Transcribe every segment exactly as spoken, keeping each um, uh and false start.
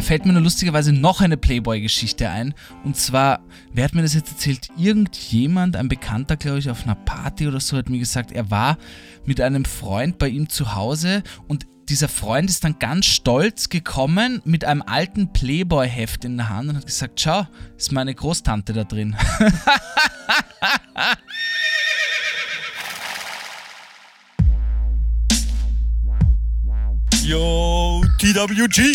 fällt mir nur lustigerweise noch eine Playboy-Geschichte ein. Und zwar, wer hat mir das jetzt erzählt? Irgendjemand, ein Bekannter, glaube ich, auf einer Party oder so, hat mir gesagt, er war mit einem Freund bei ihm zu Hause und dieser Freund ist dann ganz stolz gekommen mit einem alten Playboy-Heft in der Hand und hat gesagt, schau, ist meine Großtante da drin. Yo, T W G.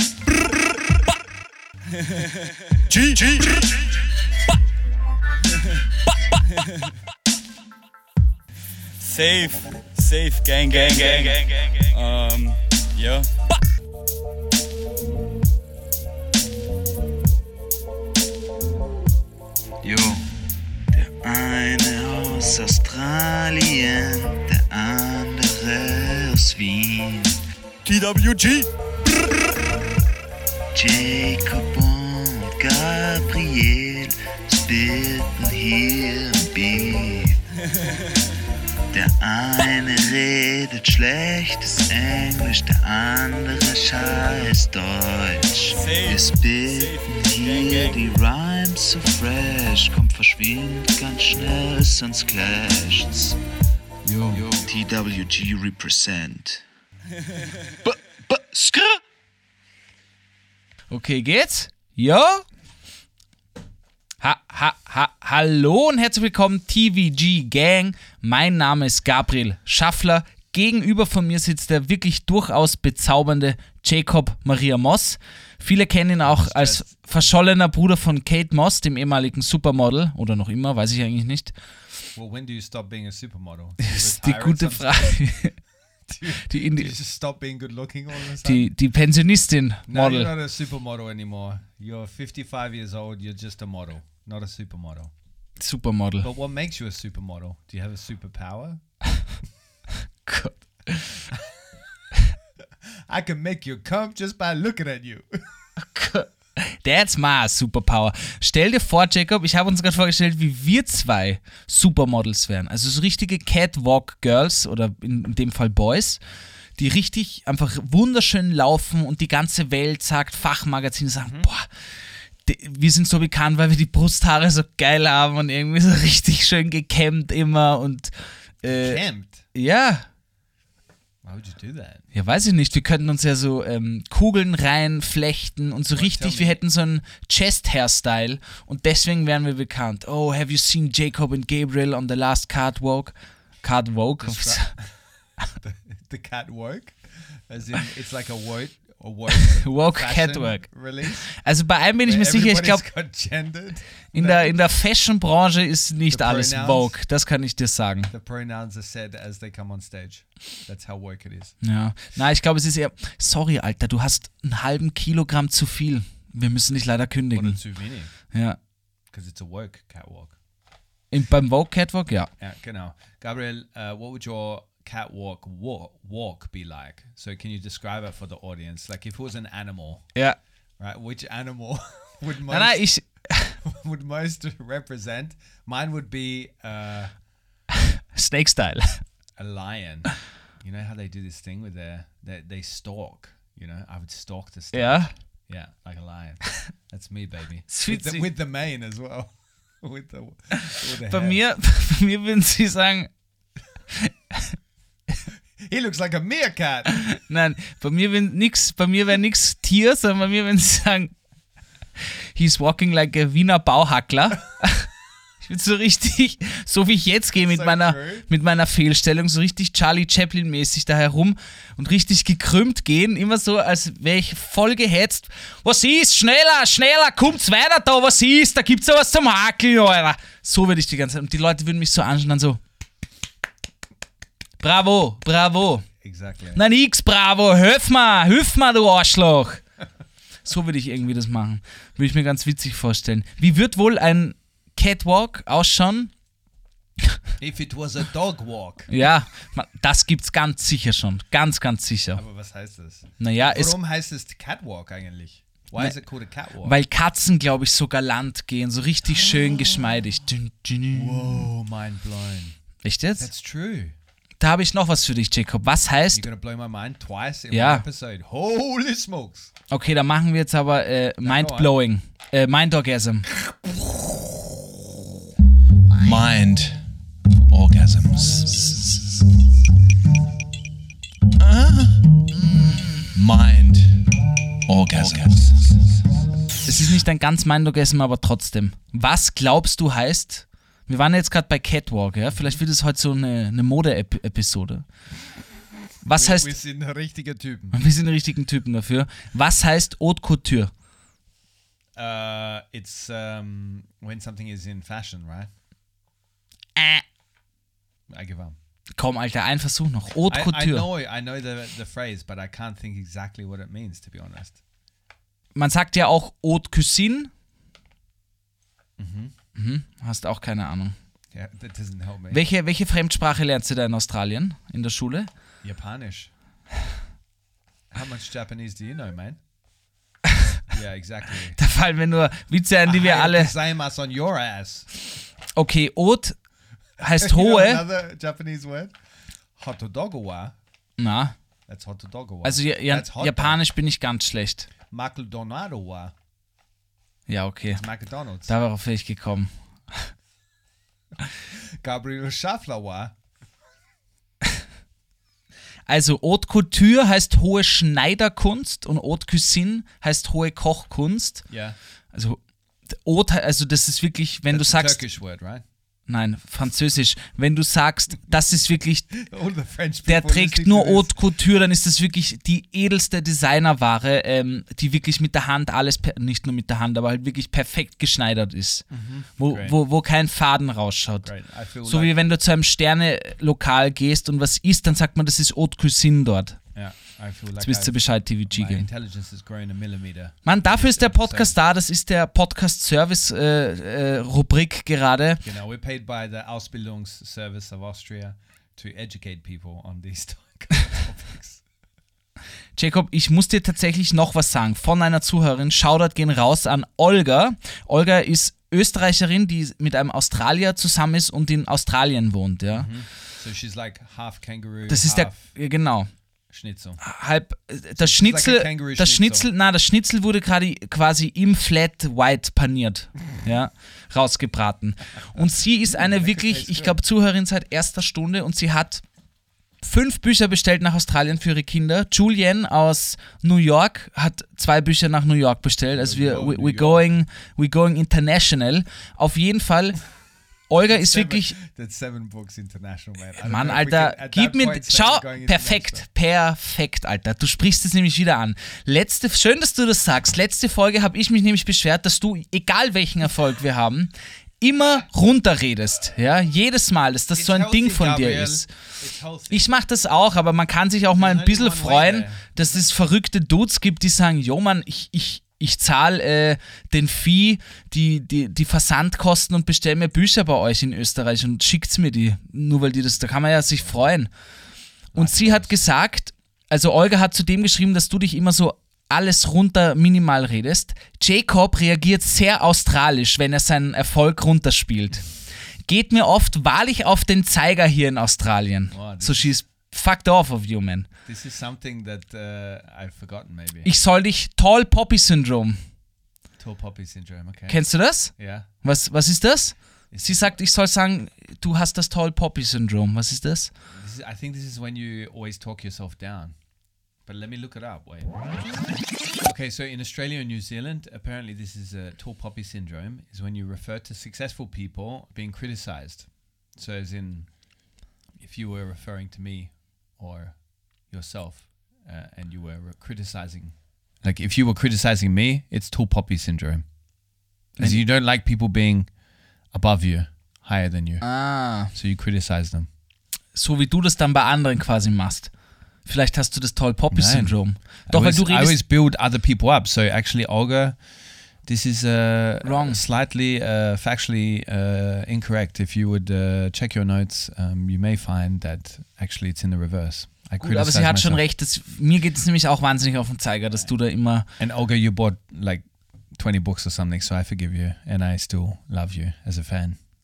G, G, G. Safe, safe, gang, gang, gang, gang, gang, gang. Um, ja. Jo, der eine aus Australien, der andere aus Wien. T W G. Jacob und Gabriel spitten hier im Beat. Der eine redet schlechtes Englisch, der andere scheiß Deutsch. Wir spitten hier die Rhymes so fresh, kommt verschwindet ganz schnell, sonst clasht's. Jo. T W G represent. B b skr. Okay, geht's? Ja? Ha, ha, ha, hallo und herzlich willkommen, T V G Gang. Mein Name ist Gabriel Schaffler. Gegenüber von mir sitzt der wirklich durchaus bezaubernde Jacob Maria Moss. Viele kennen ihn auch als verschollener Bruder von Kate Moss, dem ehemaligen Supermodel. Oder noch immer, weiß ich eigentlich nicht. Well, when do you stop being a supermodel? Das ist die gute Frage. Die, Indi- you just stop being good looking all of a sudden? die, die Pensionistin No, Model. you're not a supermodel anymore. You're fifty-five years old, you're just a model, not a supermodel. Supermodel. But what makes you a supermodel? Do you have a superpower? Gott. I can make you come just by looking at you. That's my superpower. Stell dir vor, Jacob, ich habe uns gerade vorgestellt, wie wir zwei Supermodels wären. Also so richtige Catwalk-Girls oder in, in dem Fall Boys, die richtig einfach wunderschön laufen und die ganze Welt sagt, Fachmagazine sagen, mhm. boah, die, wir sind so bekannt, weil wir die Brusthaare so geil haben und irgendwie so richtig schön gekämmt immer und äh, Kämmt? Ja. Why would you do that? Ja, weiß ich nicht. Wir könnten uns ja so ähm, Kugeln reinflechten und so Well, richtig, wir hätten so einen Chest-Hairstyle und deswegen wären wir bekannt. Oh, have you seen Jacob and Gabriel on the last catwalk? Catwalk? Descri- the, the catwalk? As in, it's like a woke, a woke, Woke fashion Catwalk. release? Also bei einem bin ich mir sicher, ich glaube, in der, in der Fashion-Branche ist nicht The alles pronouns? Vogue. Das kann ich dir sagen. The pronouns are said as they come on stage. That's how woke it is. Ja. Na, ich glaube, es ist eher, sorry, Alter, du hast einen halben Kilogramm zu viel. Wir müssen dich leider Oder kündigen. zu wenig. Ja. Because it's a woke catwalk. In, beim Vogue Catwalk, ja. Yeah, genau. Gabriel, uh, what would your catwalk walk, walk be like? So can you describe it for the audience? Like if it was an animal, Ja. right? Which animal would most, Nein, nein, ich, would most represent? Mine would be uh, Snake-Style. a lion. You know how they do this thing with their, they, they stalk, you know? I would stalk the stage. Ja. Yeah, like a lion. That's me, baby. Das With fühlt the, sich- with the mane as well. with the, with the Bei hair. mir, bei mir würden sie sagen, He looks like a meerkat. nein, bei mir wäre nix, bei mir wäre nix Tier, sondern bei mir würden sie sagen, he's walking like a Wiener Bauhackler. Ich bin so richtig, so wie ich jetzt gehe mit So meiner, true. mit meiner Fehlstellung, so richtig Charlie Chaplin-mäßig da herum und richtig gekrümmt gehen, immer so, als wäre ich voll gehetzt. Was ist? Schneller, schneller, kommt's weiter da, was ist? Da gibt's ja was zum Hakeln, Alter. So würde ich die ganze Zeit, und die Leute würden mich so anschauen, dann so, bravo, bravo. Exactly. Na nix, bravo, hilf mir, hilf mir, du Arschloch. So würde ich irgendwie das machen. Würde ich mir ganz witzig vorstellen. Wie wird wohl ein Catwalk ausschauen? If it was a dog walk. Ja, ma- das gibt's ganz sicher schon. Ganz, ganz sicher. Aber was heißt das? Naja, es, Warum heißt es Catwalk eigentlich? Why is it called a catwalk? weil Katzen, glaube ich, so galant gehen, so richtig schön geschmeidig. Dün, dün. Whoa, mind blown. Echt jetzt? That's true. da habe ich noch was für dich, Jacob. Was heißt... You're gonna blow my mind twice in Ja. one episode. Holy smokes. Okay, da machen wir jetzt aber äh, Mind-blowing. Äh, Mind-orgasm. Mind orgasms. Ah. Mind orgasms. Es ist nicht ein ganz Mind-orgasm, aber trotzdem. Was glaubst du heißt... Wir waren jetzt gerade bei Catwalk, ja? Vielleicht wird es heute so eine, eine Mode-Episode. Was Wir, heißt... wir sind richtige Typen. Wir sind die richtigen Typen dafür. Was heißt Haute Couture? Uh, it's um, when something is in fashion, right? Äh. I give up. Komm, Alter, ein Versuch noch. Haute I, I Couture. know, I know the, the phrase, but I can't think exactly what it means, to be honest. Man sagt ja auch Haute Cuisine. Mhm. Mhm. Hast auch keine Ahnung. Yeah, that doesn't help me. Welche, welche Fremdsprache lernst du da in Australien, in der Schule? Japanisch. How much Japanese do you know, man? Yeah, exactly. Da fallen mir nur Witze ein, die wir alle... Same as on your ass. Okay, Haute heißt You know hohe. another Japanese word? Hotodogowa. Na, That's hotodogowa. also ja, ja, That's hot Japanisch bin ich ganz schlecht. dog. McDonald's. Ja, okay. McDonald's. Darauf wäre ich gekommen. Gabriel Schaffler war. Also Haute Couture heißt hohe Schneiderkunst und Haute Cuisine heißt hohe Kochkunst. Yeah. Also Haute, also das ist wirklich, wenn That's du a sagst, Turkish word, right? nein, Französisch, wenn du sagst, das ist wirklich, All the French der people trägt listening nur to this. Haute Couture, dann ist das wirklich die edelste Designerware, ähm, die wirklich mit der Hand alles, per- nicht nur mit der Hand, aber halt wirklich perfekt geschneidert ist, wo, Great. wo, wo kein Faden rausschaut. Great. I feel So like, wie wenn du zu einem Sterne-Lokal gehst und was isst, dann sagt man, das ist Haute Cuisine dort. yeah, I feel like Jetzt wisst ihr I've- Bescheid, T V G my Gang. intelligence has grown a millimeter. Mann, dafür ist der Podcast da, das ist der Podcast-Service-Rubrik äh, äh, gerade. You know, we're paid by the Ausbildungsservice of Austria to educate people on these topics. Jacob, ich muss dir tatsächlich noch was sagen von einer Zuhörerin. Shoutout gehen raus an Olga. Olga ist Österreicherin, die mit einem Australier zusammen ist und in Australien wohnt. Ja. So she's like half kangaroo, Das ist der, half ja, genau, Schnitzel. halb, äh, das like a Schnitzel, kangaroo das Schnitzel. Schnitzel, na, das Schnitzel wurde gerade quasi im Flat White paniert, ja, rausgebraten. Und sie ist eine wirklich, ich glaube, Zuhörerin seit erster Stunde und sie hat fünf Bücher bestellt nach Australien für ihre Kinder. Julian aus New York hat zwei Bücher nach New York bestellt. Also wir, we, we going, we going international. Auf jeden Fall, Olga ist wirklich, That's seven books international, man. I don't Mann, know if we Alter, can at gib that mir, point say schau, we're going international. perfekt, perfekt, Alter. Du sprichst es nämlich wieder an. Letzte, schön, dass du das sagst. Letzte Folge habe ich mich nämlich beschwert, dass du, egal welchen Erfolg wir haben, immer runterredest. Ja, jedes Mal, dass das It's so ein Ding healthy, von dir Gabriel. ist. It's healthy. Ich mache das auch, aber man kann sich auch mal ein There's bisschen only one way freuen, there. dass es verrückte Dudes gibt, die sagen, jo Mann, ich, ich, ich zahle äh, den Fee, die, die, die Versandkosten und bestelle mir Bücher bei euch in Österreich und schickt's mir die. Nur weil die das, da kann man ja sich freuen. Und sie hat gesagt, also Olga hat zu dem geschrieben, dass du dich immer so alles runter minimal redest. Jacob reagiert sehr australisch, wenn er seinen Erfolg runterspielt. Geht mir oft wahrlich auf den Zeiger hier in Australien. Wow, das So she's fucked off of you, man. This is something that uh, I've forgotten, maybe. Ich soll dich Tall Poppy Syndrome. Tall poppy syndrome, okay. Kennst du das? yeah. Was, was ist das? It's- Sie sagt, ich soll sagen, du hast das Tall Poppy Syndrome. Was ist das? This is, I think this is when you always talk yourself down. But let me look it up. Wait. Okay, so in Australia and New Zealand, apparently this is a tall poppy syndrome. Is when you refer to successful people being criticized. So as in, if you were referring to me or yourself, uh, and you were criticizing, like if you were criticizing me, it's tall poppy syndrome. As you don't like people being above you, higher than you. Ah, So you criticize them. so wie du das dann bei anderen quasi machst. Vielleicht hast du das Tall Poppy Nein. Syndrome. I Doch, weil always, du I always redest. build other people up. So actually, Olga, this is uh, Wrong. slightly uh, factually uh, incorrect. If you would uh, check your notes, um, you may find that actually it's in the reverse. I Gut, aber sie criticize hat schon myself. recht. Das, mir geht es nämlich auch wahnsinnig auf den Zeiger, dass du da immer. And Olga, you bought like twenty books or something, so I forgive you, and I still love you as a fan.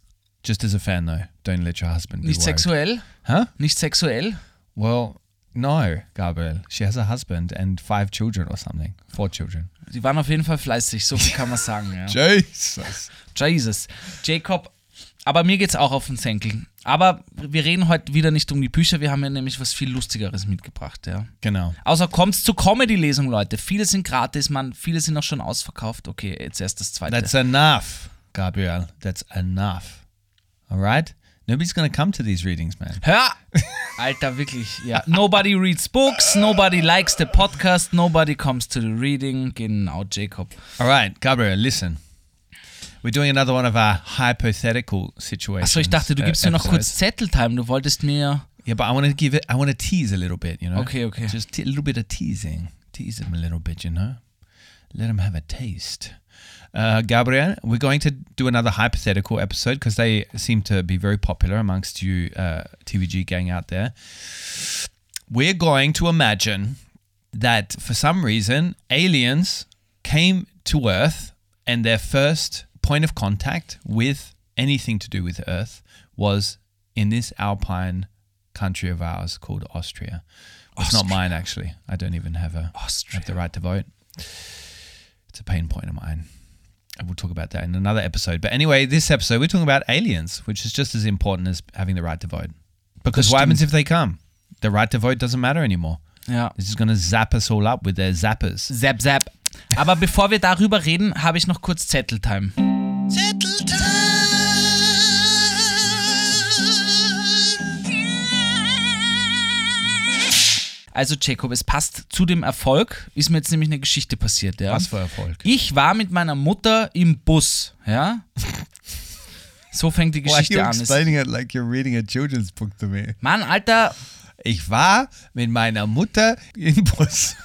Just as a fan, though. Don't let your husband be Nicht worried. sexuell? Huh? Nicht sexuell? Well, no, Gabriel. She has a husband and five children or something. Four children. Die waren auf jeden Fall fleißig, so viel kann man sagen. Ja. Jesus. Jesus. Jacob, aber mir geht's auch auf den Senkel. Aber wir reden heute wieder nicht um die Bücher, wir haben ja nämlich was viel Lustigeres mitgebracht. Ja. Genau. Außer kommt's zur Comedy-Lesung, Leute. Viele sind gratis, man, viele sind auch schon ausverkauft. Okay, jetzt erst das zweite. That's enough, Gabriel. That's enough. All right? Nobody's going to come to these readings, man. Hör! Alter, wirklich, ja. Nobody reads books, nobody likes the podcast, nobody comes to the reading. Genau, Jacob. All right, Gabriel, listen. We're doing another one of our hypothetical situations. Achso, ich dachte, du gibst mir uh, noch kurz episodes. Zetteltime. Du wolltest mir... Yeah, but I want to give it, I want to tease a little bit, you know? Okay, okay. Just t- a little bit of teasing. Tease them a little bit, you know? Let them have a taste. Uh, Gabriel, we're going to do another hypothetical episode because they seem to be very popular amongst you uh, T V G gang out there. We're going to imagine that for some reason aliens came to Earth and their first point of contact with anything to do with Earth was in this alpine country of ours called Austria. It's not mine, actually. I don't even have a Austria. have the right to vote. It's a pain point of mine. And we'll talk about that in another episode. But anyway, this episode, we're talking about aliens, which is just as important as having the right to vote. Because Das what happens stimmt. if they come? The right to vote doesn't matter anymore. Ja. This is going to zap us all up with their zappers. Zap, zap. Aber bevor wir darüber reden, habe ich noch kurz Zetteltime. Also Jacob, es passt zu dem Erfolg, ist mir jetzt nämlich eine Geschichte passiert. Ja? Was für Erfolg. Ich war mit meiner Mutter im Bus, ja. So fängt die Geschichte an. Es- it like you're reading a children's book to me? Mann, Alter, Ich war mit meiner Mutter im Bus.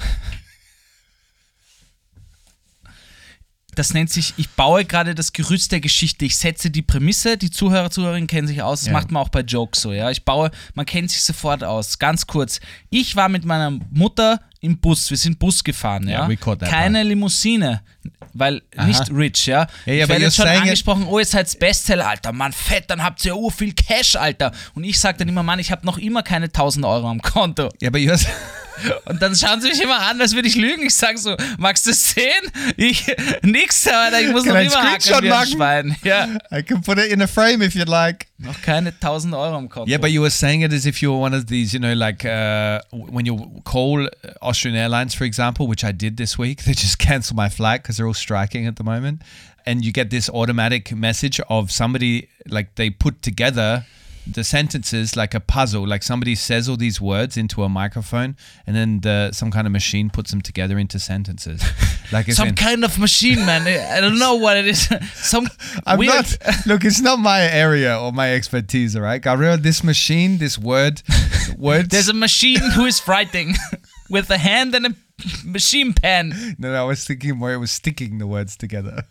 das nennt sich, ich baue gerade das Gerüst der Geschichte. Ich setze die Prämisse, die Zuhörer, Zuhörerinnen kennen sich aus, das Ja. macht man auch bei Jokes so, ja. Ich baue, man kennt sich sofort aus. Ganz kurz, ich war mit meiner Mutter im Bus, wir sind Bus gefahren, ja. Ja, we caught that Keine Limousine, weil Aha. nicht rich, ja. Ja, ja, ich but werde you're jetzt schon saying it- angesprochen, oh, ihr seid Bestseller, Alter, Mann, fett, dann habt ihr ja ur viel Cash, Alter. Und ich sage dann immer, Mann, ich habe noch immer keine tausend Euro am Konto. Ja, aber you're... Und dann schauen sie mich immer an, als würde ich lügen. Ich sage so, magst du es sehen? Ich, nix, Alter, ich muss Can noch I immer hacken Screenshot wie ein machen? Schwein. Ja, I can put it in a frame if you'd like. noch keine tausend Euro am Konto. Yeah, but you were saying it as if you were one of these, you know, like uh, when you call Austrian Airlines, for example, which I did this week, they just cancel my flight because they're all striking at the moment. And you get this automatic message of somebody, like they put together the sentences like a puzzle, like somebody says all these words into a microphone and then the, some kind of machine puts them together into sentences. Like it's Some in- kind of machine, man. I don't know what it is. Some I'm weird... not. Look, it's not my area or my expertise, all right, Gabriel. This machine, this word, words. There's a machine who is writing with a hand and a machine pen. no, no, I was thinking more. It was sticking the words together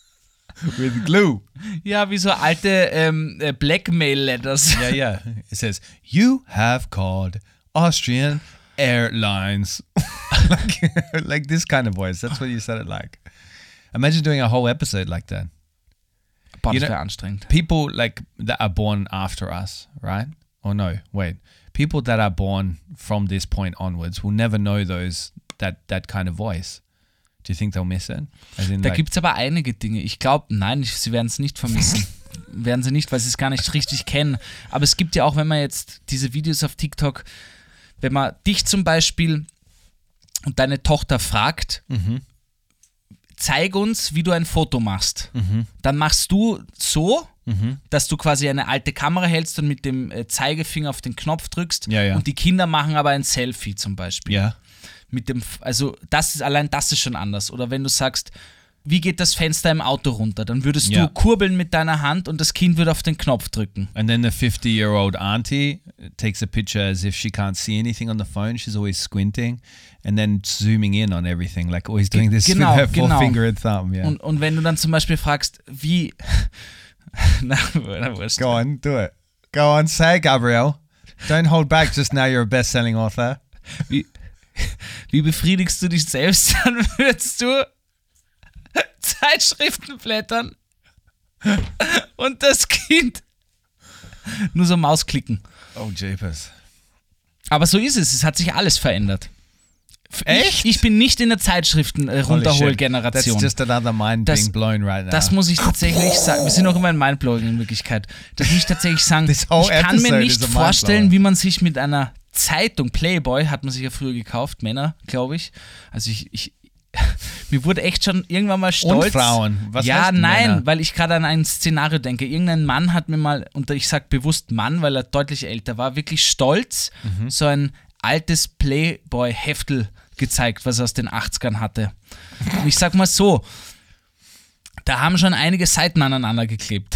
with glue. Ja, wie so alte ähm, äh, Blackmail-Letters. Yeah, yeah. It says you have called Austrian Airlines, like, like this kind of voice. That's what you said it like. Imagine doing a whole episode like that. Boah, You das know- wäre anstrengend. People like that are born after us, right? Or no, wait. People that are born from this point onwards will never know those that that kind of voice. Do you think they'll miss it? As in, Da like, gibt es aber einige Dinge. Ich glaube, nein, ich, sie werden es nicht vermissen. werden sie nicht, weil sie es gar nicht richtig kennen. Aber es gibt ja auch, wenn man jetzt diese Videos auf TikTok, wenn man dich zum Beispiel und deine Tochter fragt, Mhm. zeig uns, wie du ein Foto machst. Mhm. Dann machst du so, Mhm. dass du quasi eine alte Kamera hältst und mit dem äh, Zeigefinger auf den Knopf drückst. Ja, ja. Und die Kinder machen aber ein Selfie zum Beispiel. Yeah. Mit dem, also das ist allein das ist schon anders. Oder wenn du sagst, wie geht das Fenster im Auto runter, dann würdest Ja. du kurbeln mit deiner Hand und das Kind würde auf den Knopf drücken. And then the fifty-year-old auntie takes a picture as if she can't see anything on the phone. She's always squinting and then zooming in on everything, like always doing this Genau, with her genau. forefinger and thumb. Yeah. Und, und wenn du dann zum Beispiel fragst, wie... na, na, wurscht. Go on, do it. Go on, say it, Gabriel. Don't hold back. Just now you're a best-selling author. Wie, wie befriedigst du dich selbst? Dann würdest du Zeitschriften blättern Und das Kind nur so Mausklicken. Oh, Japers. Aber so ist es, es hat sich alles verändert. Echt? Ich, ich bin nicht in der Zeitschriften-Runterhol-Generation. That's just another mind Das- being blown right now. Das muss ich tatsächlich sagen. Wir sind noch immer in Mindblowing in Wirklichkeit. Das muss ich tatsächlich sagen. This Ich whole kann mir episode nicht is a vorstellen, mindblower. wie man sich mit einer Zeitung, Playboy, hat man sich ja früher gekauft, Männer, glaube ich. Also ich, ich mir wurde echt schon irgendwann mal stolz. Und Frauen. Was ja, heißt nein, Männer? weil ich gerade an ein Szenario denke. Irgendein Mann hat mir mal, und ich sage bewusst Mann, weil er deutlich älter war, wirklich stolz Mhm. so ein altes Playboy-Heftel gezeigt, was er aus den achtzigern hatte. Und ich sag mal so, da haben schon einige Seiten aneinander geklebt.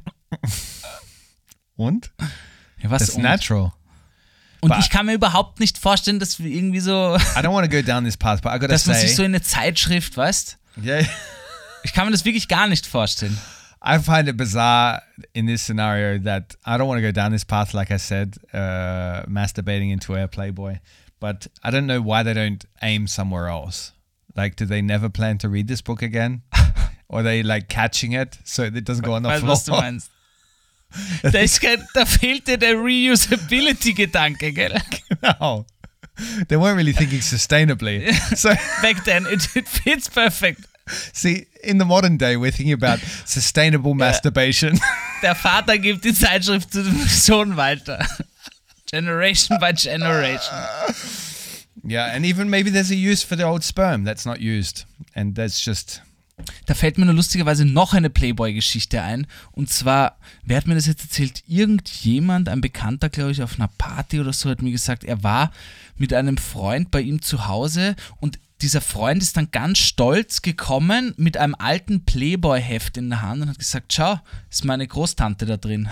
Und? Ja, was That's und? natural. Und But- ich kann mir überhaupt nicht vorstellen, dass wir irgendwie so, I don't want to go down this path, but I gotta dass man say, sich so in eine Zeitschrift, weißt? yeah, Ich kann mir das wirklich gar nicht vorstellen. I find it bizarre in this scenario that I don't want to go down this path, like I said, uh, masturbating into a Playboy, but I don't know why they don't aim somewhere else. Like, do they never plan to read this book again? Or are they like catching it so it doesn't go on the Weißt, floor? was du meinst. Da, ist kein, da fehlt dir der Reusability-Gedanke, gell? No. They weren't really thinking sustainably. So, Back then, it, it fits perfect. see, in the modern day, we're thinking about sustainable masturbation. Der Vater gibt die Zeitschrift zu dem Sohn weiter. Generation by generation. Yeah, and even maybe there's a use for the old sperm that's not used. And that's just... Da fällt mir nur lustigerweise noch eine Playboy-Geschichte ein. Und zwar, wer hat mir das jetzt erzählt? Irgendjemand, ein Bekannter, glaube ich, auf einer Party oder so, hat mir gesagt, er war mit einem Freund bei ihm zu Hause und dieser Freund ist dann ganz stolz gekommen mit einem alten Playboy-Heft in der Hand und hat gesagt, schau, ist meine Großtante da drin.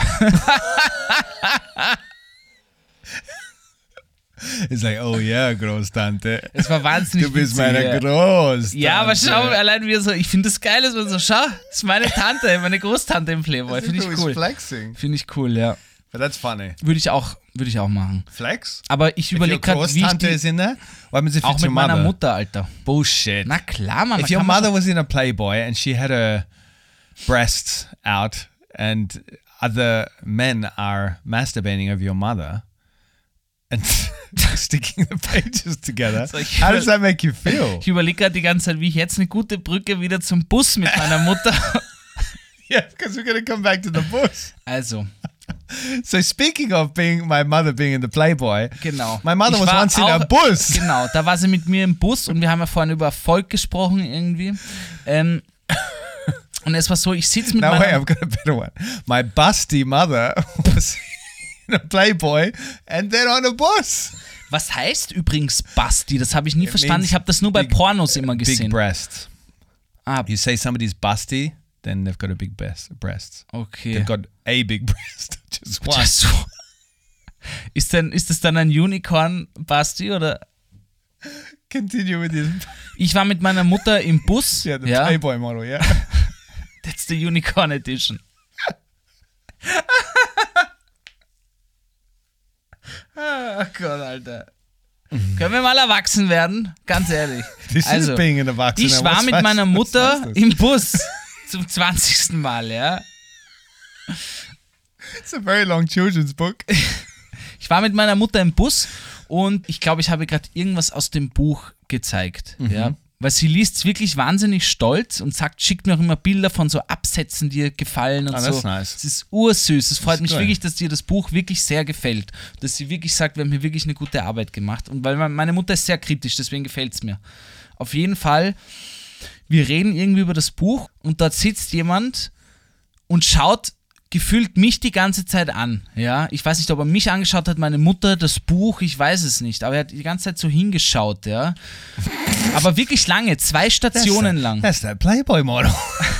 It's like, oh yeah, Großtante. Es war wahnsinnig Du bist witzig, meine ja. Großtante. Ja, aber schau, allein wie er so, ich finde das geil, dass man so, schau, ist meine Tante, meine Großtante im Playboy. Finde ich cool. flexing. Finde ich cool, ja. But that's funny. Würde ich auch, würde ich auch machen. Flex? Aber ich If your überlege gerade, wie ich Großtante die, is in there? What happens if auch it's mit your meiner mother? Mutter, Alter. Bullshit. Na klar, Mann. If da your kann man mother schon- was in a Playboy and she had her breasts out and other men are masturbating over your mother and sticking the pages together, So, ich how does will- that make you feel? Ich überlege gerade die ganze Zeit, wie ich jetzt eine gute Brücke wieder zum Bus mit meiner Mutter. Yeah, because we're going to come back to the bus. Also, So speaking of being my mother being in the Playboy, genau. my mother Ich was war once in a auch- bus. Genau, da war sie mit mir im Bus und wir haben ja vorhin über Erfolg gesprochen irgendwie. Ähm, und es war so, ich sitze mit No, wait, meiner... I've got a better one. My busty mother was in a Playboy and then on a bus. Was heißt übrigens Basti? Das habe ich nie It verstanden. means Ich habe das nur bei big- Pornos immer Big gesehen. breasts. Ah, You say somebody's busty, then they've got a big breast, breasts. okay. They've got a big breast, just one. Ach so. Ist, denn, ist das dann ein Unicorn, Basti? Oder? Continue with this. Ich war mit meiner Mutter im Bus. Yeah, the ja, Playboy model, yeah. that's the Unicorn Edition. Oh Gott, Alter. Können wir mal erwachsen werden? Ganz ehrlich. This Also, is being an Erwachsener. ich war What's mit fast- meiner what's Mutter fastest? im Bus zum zwanzigsten Mal, ja. It's a very long children's book. Ich war mit meiner Mutter im Bus und ich glaube, ich habe gerade irgendwas aus dem Buch gezeigt, Mhm. ja. Weil sie liest wirklich wahnsinnig stolz und sagt, schickt mir auch immer Bilder von so Absätzen, die ihr gefallen und Ah, so. that's nice. Es ist ursüß. Es freut ist mich geil. wirklich, dass dir das Buch wirklich sehr gefällt. Dass sie wirklich sagt, wir haben hier wirklich eine gute Arbeit gemacht. Und weil meine Mutter ist sehr kritisch, deswegen gefällt es mir. Auf jeden Fall, wir reden irgendwie über das Buch und dort sitzt jemand und schaut gefühlt mich die ganze Zeit an. Ja, ich weiß nicht, ob er mich angeschaut hat, meine Mutter, das Buch, ich weiß es nicht. Aber er hat die ganze Zeit so hingeschaut, ja. Aber wirklich lange, zwei Stationen That's lang. That, that's that Playboy model.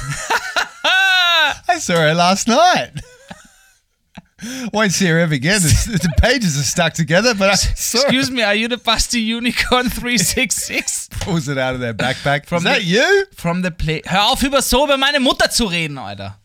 I saw her last night. Won't see her ever again. The, the pages are stuck together, but I saw her. Excuse me, are you the Basti Unicorn drei sechs sechs? Pulls it out of their backpack. From Is that the- you? From the play. Hör auf, über so über meine Mutter zu reden, Alter.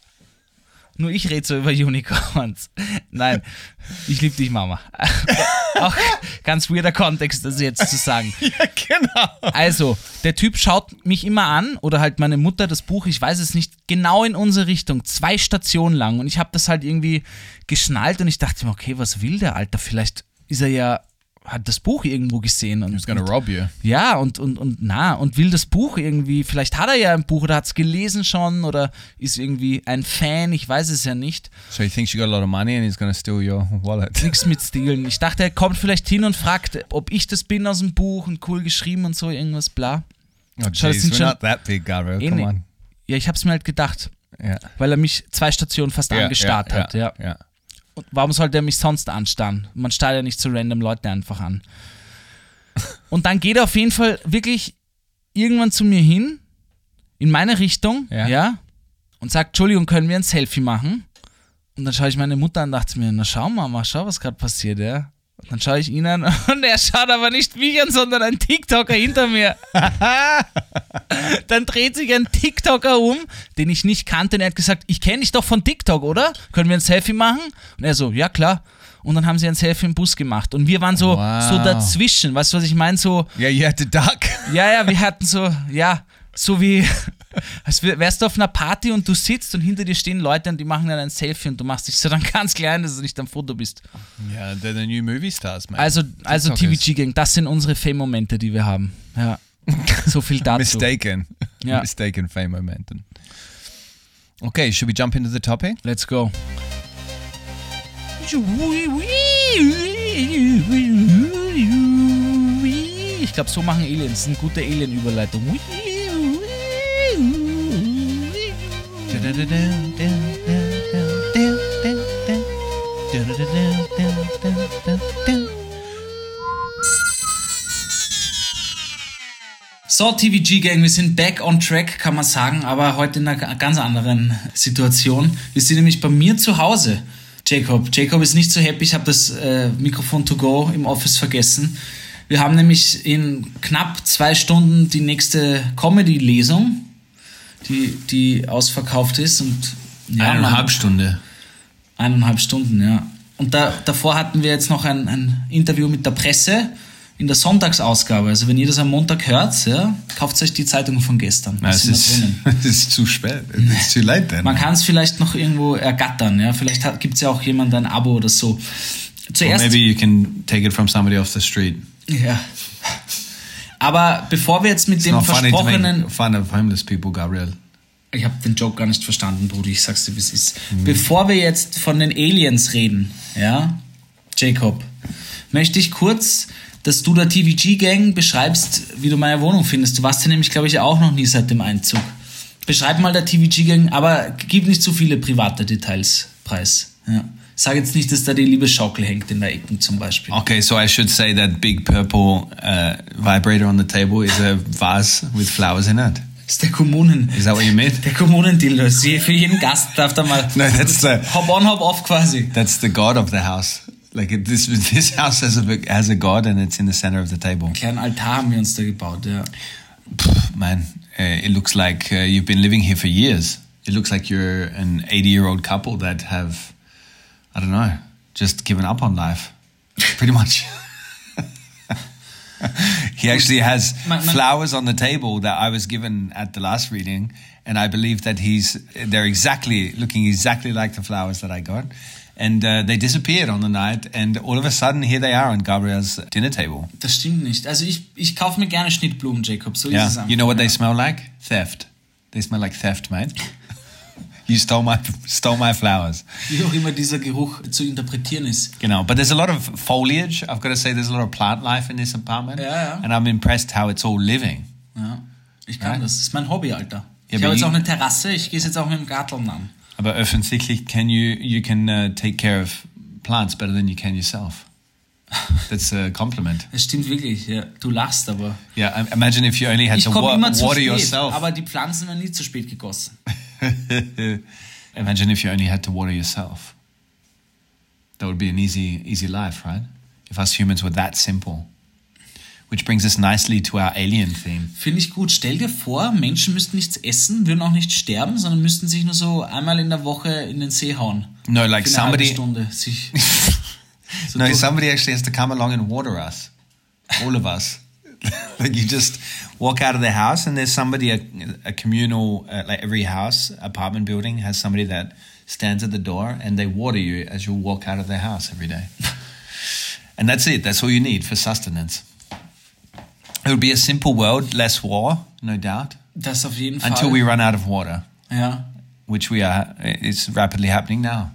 Nur ich rede so über Unicorns. Nein, ich liebe dich, Mama. Auch ganz weirder Kontext, das jetzt zu sagen. Ja, genau. Also, der Typ schaut mich immer an, oder halt meine Mutter, das Buch, ich weiß es nicht, genau in unsere Richtung, zwei Stationen lang. Und ich habe das halt irgendwie geschnallt und ich dachte mir, okay, was will der Alter? Vielleicht ist er ja, hat das Buch irgendwo gesehen. Und, He's gonna und, rob you. Ja, und, und, und na, und will das Buch irgendwie, vielleicht hat er ja ein Buch oder hat es gelesen schon oder ist irgendwie ein Fan, ich weiß es ja nicht. So he thinks you got a lot of money and he's gonna steal your wallet. Nichts mit Stilen. Ich dachte, er kommt vielleicht hin und fragt, ob ich das bin aus dem Buch und cool geschrieben und so, irgendwas, bla. Oh Schau, das jeez, sind we're schon- not that big, Gabriel. Eh Come ne- on. Ja, ich hab's mir halt gedacht, Yeah. weil er mich zwei Stationen fast Yeah, angestarrt yeah, hat, ja. yeah, yeah. Und warum sollte er mich sonst anstarren? Man starrt ja nicht so random Leute einfach an. Und dann geht er auf jeden Fall wirklich irgendwann zu mir hin, in meine Richtung, Ja. ja, und sagt, Entschuldigung, können wir ein Selfie machen? Und dann schaue ich meine Mutter an und dachte mir, na schau Mama, schau, was gerade passiert, ja. Und dann schaue ich ihn an und er schaut aber nicht mich an, sondern ein TikToker hinter mir. Dann dreht sich ein TikToker um, den ich nicht kannte, und er hat gesagt, ich kenne dich doch von TikTok, oder? Können wir ein Selfie machen? Und er so, ja klar. Und dann haben sie ein Selfie im Bus gemacht. Und wir waren so, Wow. so dazwischen, weißt du, was ich meine? So, Yeah, you had to duck. ja, ja, wir hatten so, ja, so wie, als wär- wärst du auf einer Party und du sitzt und hinter dir stehen Leute und die machen dann ein Selfie und du machst dich so dann ganz klein, dass du nicht am Foto bist. Yeah, they're the new movie stars, man. Also, also T V TikTokers. G-Gang, das sind unsere Fame-Momente, die wir haben. Ja, so viel dazu. Mistaken. Ja. Mistaken fame momentum. Okay, should we jump into the topic? Let's go. Ich glaube, so machen Aliens. Das ist eine gute Alien-Überleitung. So, T V G-Gang, wir sind back on track, kann man sagen, aber heute in einer ganz anderen Situation. Wir sind nämlich bei mir zu Hause, Jacob. Jacob ist nicht so happy, ich habe das äh, Mikrofon to go im Office vergessen. Wir haben nämlich in knapp zwei Stunden die nächste Comedy-Lesung, die, die ausverkauft ist. Und, ja, Eineinhalb Stunde. Eineinhalb Stunden, ja. Und da, davor hatten wir jetzt noch ein, ein Interview mit der Presse in der Sonntagsausgabe. Also wenn ihr das am Montag hört, ja, kauft euch die Zeitung von gestern. Na, Das es sind ist, da drinnen. es ist zu spät. It's too late then. Man kann es vielleicht noch irgendwo ergattern. Ja? Vielleicht gibt es ja auch jemand ein Abo oder so. Or Zuerst, maybe you can take it from somebody off the street. ja. Aber bevor wir jetzt mit It's dem not funny to versprochenen... make fun of homeless people, Gabriel. Ich habe den Joke gar nicht verstanden, Brudi, ich sag's dir, wie es ist. Bevor wir jetzt von den Aliens reden, ja, Jacob, möchte ich kurz, dass du der T V G-Gang beschreibst, wie du meine Wohnung findest. Du warst ja nämlich, glaube ich, auch noch nie seit dem Einzug. Beschreib mal der T V G-Gang, aber gib nicht zu viele private Details preis. Ja. Sag jetzt nicht, dass da die Liebesschaukel hängt in der Ecke zum Beispiel. Okay, so I should say that big purple uh, vibrator on the table is a vase with flowers in it. Das ist der Kommunen... Is that what you meant? Der Kommunendildo. Für jeden Gast darf da mal... No, that's the Hop on, hop off quasi. that's the god of the house. Like it, this this house has a has a god and it's in the center of the table. Einen kleinen Altar haben wir uns da gebaut, ja. Pff, man, uh, it looks like uh, you've been living here for years. It looks like you're an eighty-year-old couple that have, I don't know, just given up on life, pretty much. He actually has Man- man- flowers on the table that I was given at the last reading, and I believe that he's they're exactly looking exactly like the flowers that I got, and uh, they disappeared on the night, and all of a sudden here they are on Gabriel's dinner table. Das stimmt nicht. Also ich, ich kaufe mir gerne Schnittblumen, Jacob. So ist es Yeah, einfach. you know what they ja. smell like? Theft. They smell like theft, mate. You stole my stole my flowers. Wie auch immer dieser Geruch zu interpretieren ist. You know, but there's a lot of foliage. I've got to say, there's a lot of plant life in this apartment, Ja, ja. and I'm impressed how it's all living. Ja, ich kann Ja. das. Das ist mein Hobby, Alter. Ja, ich aber habe jetzt ich- auch eine Terrasse. Ich gehe es jetzt auch mit dem Garteln an. Aber offensichtlich can you you can uh, take care of plants better than you can yourself. That's a compliment. Das stimmt wirklich. Ja. Du lachst aber. Yeah, I- imagine if you only had Ich to komme wa- immer zu water spät, yourself. aber die Pflanzen werden nie zu spät gegossen. Imagine if you only had to water yourself. That would be an easy, easy life, right? If us humans were that simple. Which brings us nicely to our alien theme. Finde ich gut. Stell dir vor, Menschen müssten nichts essen, würden auch nicht sterben, sondern müssten sich nur so einmal in der Woche in den See hauen. No, like Für eine halbe somebody, Stunde. Sich So no, durch- somebody actually has to come along and water us. All of us. Like you just walk out of the house and there's somebody, a, a communal, uh, like every house, apartment building has somebody that stands at the door and they water you as you walk out of their house every day. And that's it. That's all you need for sustenance. It would be a simple world, less war, no doubt, Das auf jeden Fall. until we run out of water, Ja. which we are. It's rapidly happening now.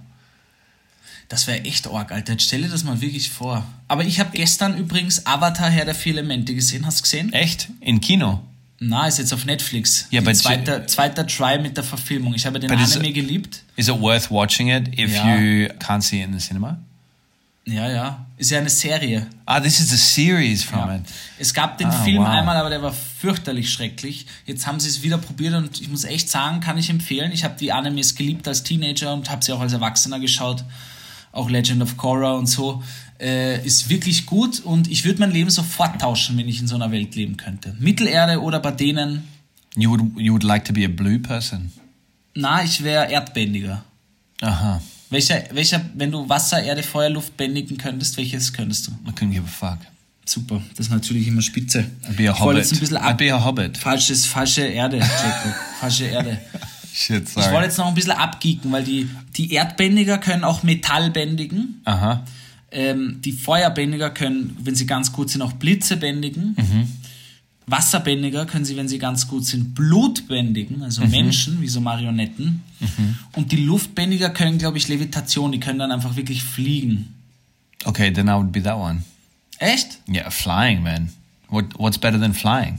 Das wäre echt arg, Alter. Jetzt stell dir das mal wirklich vor. Aber ich habe gestern übrigens Avatar Herr der vier Elemente gesehen. Hast du gesehen? Echt? In Kino? Na, ist jetzt auf Netflix. Ja, Die but- zweiter, zweiter Try mit der Verfilmung. Ich habe den But is Anime it- geliebt. Is it worth watching it if Ja. you can't see it in the cinema? Ja, ja. Ist ja eine Serie. Ah, this is a series from Ja. it. Es gab den Ah, Film wow. einmal, aber der war fürchterlich schrecklich. Jetzt haben sie es wieder probiert und ich muss echt sagen, kann ich empfehlen. Ich habe die Animes geliebt als Teenager und habe sie auch als Erwachsener geschaut. Auch Legend of Korra und so. Äh, ist wirklich gut und ich würde mein Leben sofort tauschen, wenn ich in so einer Welt leben könnte. Mittelerde oder bei denen. You would you would like to be a blue person? Na, ich wäre erdbändiger. Uh-huh. Welcher, welcher, wenn du Wasser, Erde, Feuer, Luft bändigen könntest, welches könntest du? I couldn't give a fuck. Super, das ist natürlich immer spitze. I'd be a Ich wollte hobbit. jetzt ein bisschen I'd ab... be a hobbit. Falsches, falsche Erde, Jacob. Falsche Erde. Shit, Ich wollte sorry. jetzt noch ein bisschen abgeeken, weil die, die Erdbändiger können auch Metall bändigen. Uh-huh. Ähm, die Feuerbändiger können, wenn sie ganz gut sind, auch Blitze bändigen. Mhm. Wasserbändiger können sie, wenn sie ganz gut sind, Blut bändigen, also Mhm. Menschen, wie so Marionetten. Und die Luftbändiger können, glaube ich, Levitation, die können dann einfach wirklich fliegen. Okay, then I would be that one. Echt? Yeah, flying, man. What what's better than flying?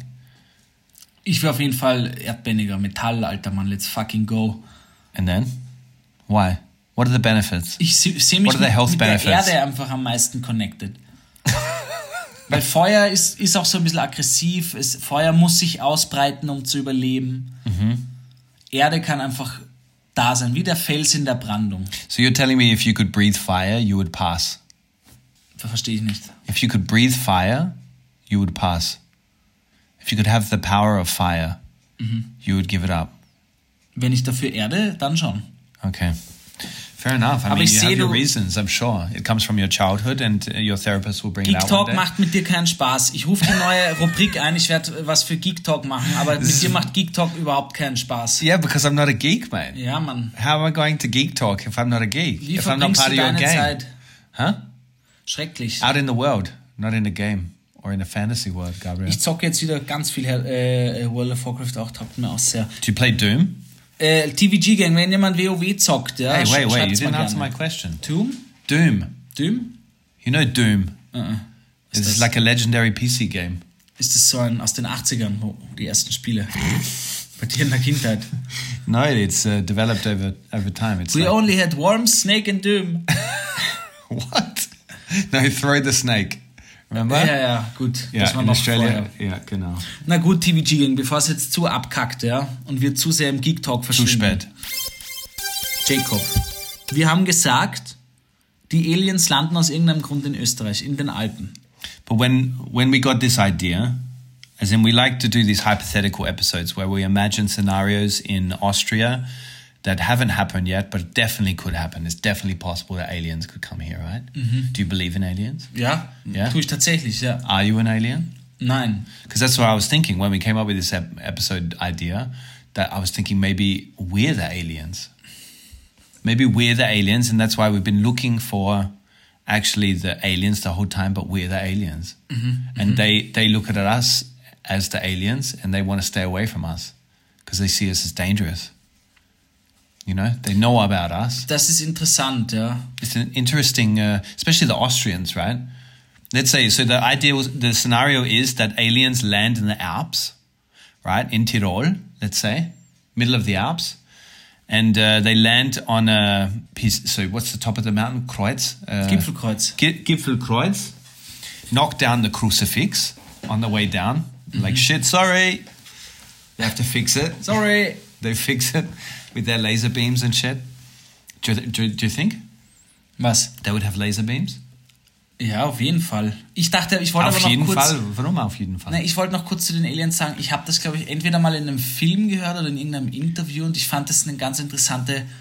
Ich wäre auf jeden Fall Erdbändiger, Metall, alter Mann, let's fucking go. And then? Why? What are the benefits? Ich se- sehe mich What are the mit, health mit der benefits? Erde einfach am meisten connected. Weil Feuer ist, ist auch so ein bisschen aggressiv. Es, Feuer muss sich ausbreiten, um zu überleben. Mhm. Erde kann einfach da sein, wie der Fels in der Brandung. So you're telling me if you could breathe fire, you would pass. Das verstehe ich nicht. If you could breathe fire, you would pass. If you could have the power of fire, you would give it up. Wenn ich dafür Erde, dann schon. Okay. Fair enough. I Aber mean, ich you sehe, have your du- reasons, I'm sure. It comes from your childhood and uh, your therapist will bring it Geek out one Talk day. macht mit dir keinen Spaß. Ich rufe die neue Rubrik ein, ich werde was für Geek Talk machen, aber mit dir macht Geek Talk überhaupt keinen Spaß. Yeah, because I'm not a geek, mate. Ja, Mann. How am I going to geek talk if I'm not a geek? Wie if I'm not verbringst part du of your deine game? Zeit? Huh? Schrecklich. Out in the world, not in a game or in a fantasy world, Gabriel. Ich zocke jetzt wieder ganz viel äh, World of Warcraft, auch taugt mir auch sehr. Do you play Doom? Äh, T V G-Gang, wenn jemand WoW zockt, ja, Hey, wait, sch- wait, you schreibt's didn't mal answer my gerne. question. Doom? Doom. Doom? You know Doom? Uh-uh. This Ist is das- like a legendary P C game. Ist das so ein aus den achtzigern, wo die ersten Spiele? Bei dir in der Kindheit. No, it's uh, developed over over time. It's We like, only had Worms, Snake and Doom. what? No, throw the snake. Remember? Ja, ja, gut. Yeah, das war in noch Australia. vorher. Yeah, genau. Na gut, T V G-Gang, bevor es jetzt zu abkackt, ja, und wir zu sehr im Geek Talk Zu verschwinden. spät. Jacob, wir haben gesagt, die Aliens landen aus irgendeinem Grund in Österreich, in den Alpen. But when when we got this idea, as in we like to do these hypothetical episodes where we imagine scenarios in Austria that haven't happened yet, but definitely could happen. It's definitely possible that aliens could come here, right? Do you believe in aliens? Ja, Ja? tue ich tatsächlich, ja. Are you an alien? Nein. Because that's what I was thinking when we came up with this ep- episode idea, that I was thinking maybe we're the aliens. Maybe we're the aliens, and that's why we've been looking for actually the aliens the whole time, but we're the aliens. And they, they look at us as the aliens, and they want to stay away from us because they see us as dangerous. You know, they know about us. Das ist interessant, ja. It's an interesting, uh, especially the Austrians, right? Let's say, so the idea was, the scenario is that aliens land in the Alps, right? In Tirol, let's say, middle of the Alps. And uh, they land on a piece, so what's the top of the mountain? Kreuz? Uh, Gipfelkreuz. Gi- Gipfelkreuz. Knock down the crucifix on the way down. Like, shit, sorry. They have to fix it. Sorry. They fix it with their laser beams and shit. Do you, do, do you think Was? they would have laser beams? Ja, auf jeden Fall. Ich dachte, ich wollte Auf aber noch jeden kurz... Fall. Warum auf jeden Fall? Na, ich wollte noch kurz zu den Aliens sagen, ich habe das, glaube ich, entweder mal in einem Film gehört oder in irgendeinem Interview und ich fand das eine ganz interessante